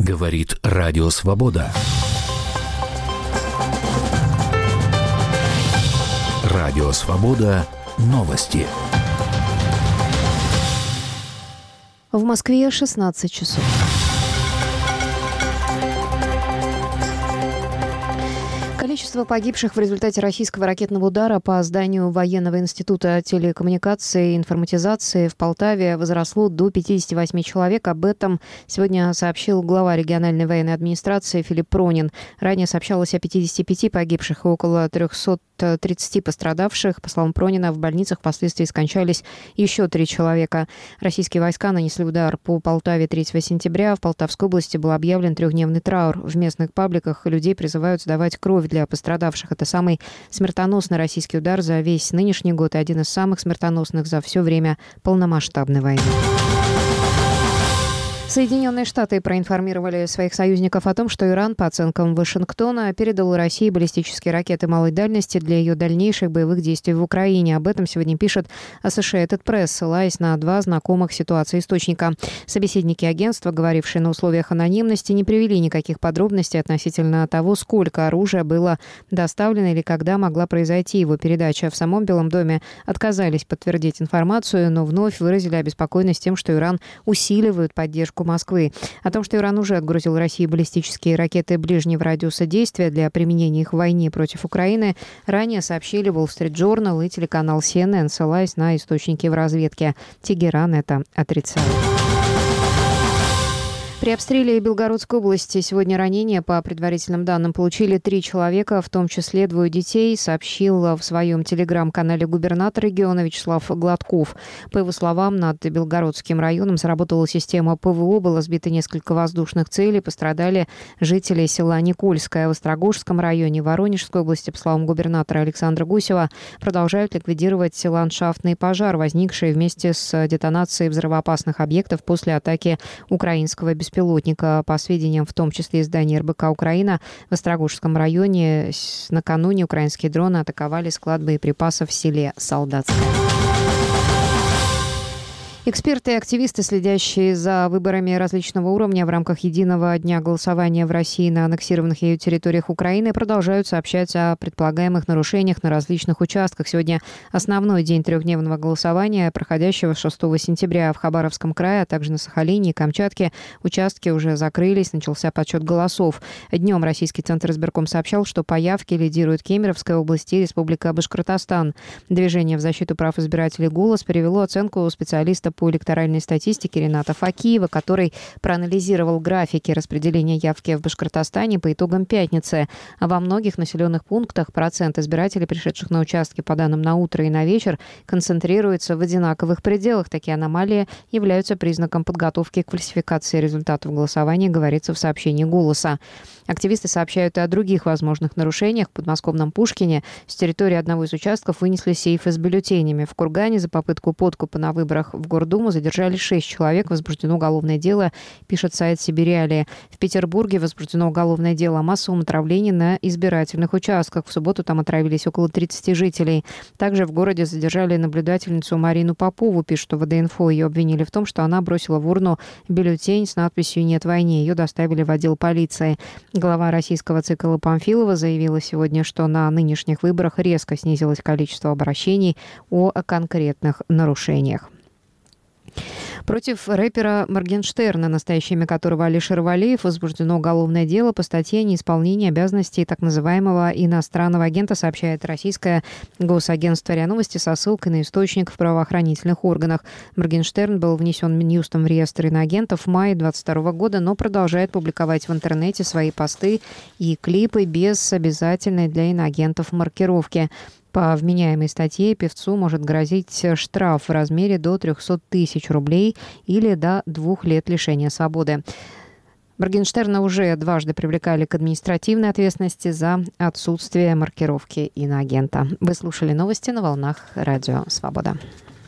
Говорит Радио Свобода. Радио Свобода. Новости. В Москве 16 часов. Количество погибших в результате российского ракетного удара по зданию Военного института телекоммуникации и информатизации в Полтаве возросло до 58 человек. Об этом сегодня сообщил глава региональной военной администрации Филипп Пронин. Ранее сообщалось о 55 погибших и около 330 пострадавших. По словам Пронина, в больницах впоследствии скончались еще 3 человека. Российские войска нанесли удар по Полтаве 3 сентября. В Полтавской области был объявлен 3-дневный траур. В местных пабликах людей призывают сдавать кровь для пострадавших. Это самый смертоносный российский удар за весь нынешний год и один из самых смертоносных за все время полномасштабной войны. Соединенные Штаты проинформировали своих союзников о том, что Иран, по оценкам Вашингтона, передал России баллистические ракеты малой дальности для ее дальнейших боевых действий в Украине. Об этом сегодня пишет Associated Press, ссылаясь на 2 знакомых ситуации источника. Собеседники агентства, говорившие на условиях анонимности, не привели никаких подробностей относительно того, сколько оружия было доставлено или когда могла произойти его передача. В самом Белом доме отказались подтвердить информацию, но вновь выразили обеспокоенность тем, что Иран усиливает поддержку Москвы. О том, что Иран уже отгрузил России баллистические ракеты ближнего радиуса действия для применения их в войне против Украины, ранее сообщили Wall Street Journal и телеканал CNN, ссылаясь на источники в разведке. Тегеран это отрицает. При обстреле Белгородской области сегодня ранения, по предварительным данным, получили 3 человека, в том числе 2 детей, сообщил в своем телеграм-канале губернатор региона Вячеслав Гладков. По его словам, над Белгородским районом сработала система ПВО, было сбито несколько воздушных целей, пострадали жители села Никольское. В Острогожском районе Воронежской области, по словам губернатора Александра Гусева, продолжают ликвидировать ландшафтный пожар, возникший вместе с детонацией взрывоопасных объектов после атаки украинского беспилотника. По сведениям, в том числе издания РБК «Украина», в Острогожском районе накануне украинские дроны атаковали склад боеприпасов в селе Солдатское. Эксперты и активисты, следящие за выборами различного уровня в рамках единого дня голосования в России на аннексированных ею территориях Украины, продолжают сообщать о предполагаемых нарушениях на различных участках. Сегодня основной день 3-дневного голосования, проходящего 6 сентября в Хабаровском крае, а также на Сахалине и Камчатке. Участки уже закрылись, начался подсчет голосов. Днем Российский Центр избирком сообщал, что по явке лидирует Кемеровская область и Республика Башкортостан. Движение в защиту прав избирателей «Голос» перевело оценку специалиста по электоральной статистике Рената Факиева, который проанализировал графики распределения явки в Башкортостане по итогам пятницы. Во многих населенных пунктах процент избирателей, пришедших на участки по данным на утро и на вечер, концентрируется в одинаковых пределах. Такие аномалии являются признаком подготовки к фальсификации результатов голосования, говорится в сообщении «Голоса». Активисты сообщают и о других возможных нарушениях. В подмосковном Пушкине с территории одного из участков вынесли сейфы с бюллетенями. В Кургане за попытку подкупа на выборах в Гордуму задержали 6 человек. Возбуждено уголовное дело, пишет сайт «Сибириалия». В Петербурге возбуждено уголовное дело о массовом отравлении на избирательных участках. В субботу там отравились около 30 жителей. Также в городе задержали наблюдательницу Марину Попову. Пишет ВД-инфо. Ее обвинили в том, что она бросила в урну бюллетень с надписью «Нет войне». Ее доставили в отдел полиции. Глава российского ЦИК Алла Памфилова заявила сегодня, что на нынешних выборах резко снизилось количество обращений о конкретных нарушениях. Против рэпера Моргенштерна, настоящее имя которого Алишер Валеев, возбуждено уголовное дело по статье «Неисполнение обязанностей так называемого иностранного агента», сообщает российское госагентство РИА Новости со ссылкой на источник в правоохранительных органах. Моргенштерн был внесен Минюстом в реестр иноагентов в мае 2022 года, но продолжает публиковать в интернете свои посты и клипы без обязательной для иноагентов маркировки. По вменяемой статье певцу может грозить штраф в размере до 300 тысяч рублей или до 2 лет лишения свободы. Моргенштерна уже дважды привлекали к административной ответственности за отсутствие маркировки иноагента. Вы слушали новости на волнах Радио Свобода.